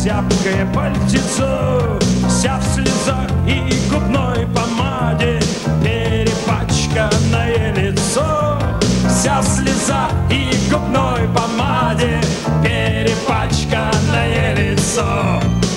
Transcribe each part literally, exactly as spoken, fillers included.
зябкое пальтецо, вся в слезах и губной помаде, перепачканное лицо, вся в слезах и губной помаде, перепачканное лицо.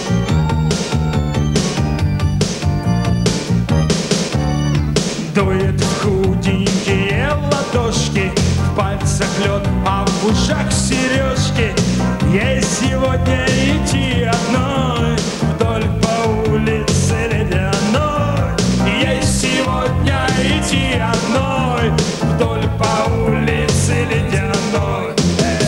Дует в худенькие ладошки, в пальцах лед, а в ушах сережки. Ей сегодня идти одной вдоль по улице ледяной. Ей сегодня идти одной вдоль по улице ледяной.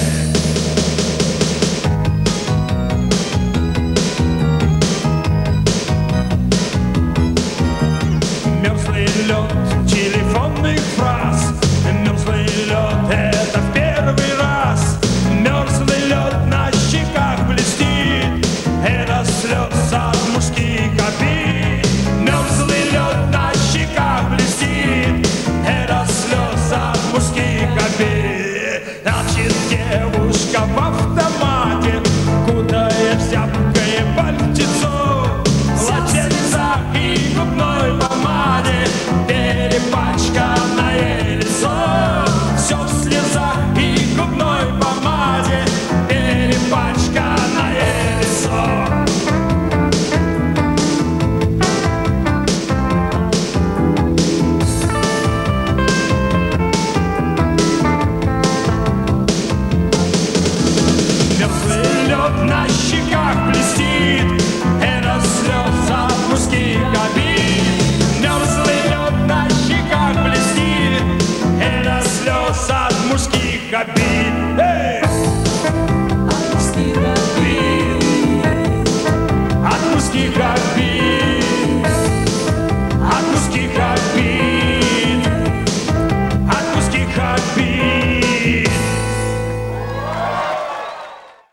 Мерзлый лед телефонных фраз, мерзлый лед — это в первый раз. Мерзлый лед на щеках блестит, это слез от мужских обид. Мерзлый лед на щеках блестит, это слез от мужских обид. Значит, девушка в автомате, кутая в зябкое пальтецо, в латенцах и губной помаде, перепачканное лицо. Все в слезах и губной помаде, перепачканное лицо. Мерзлый лед на щеках блестит,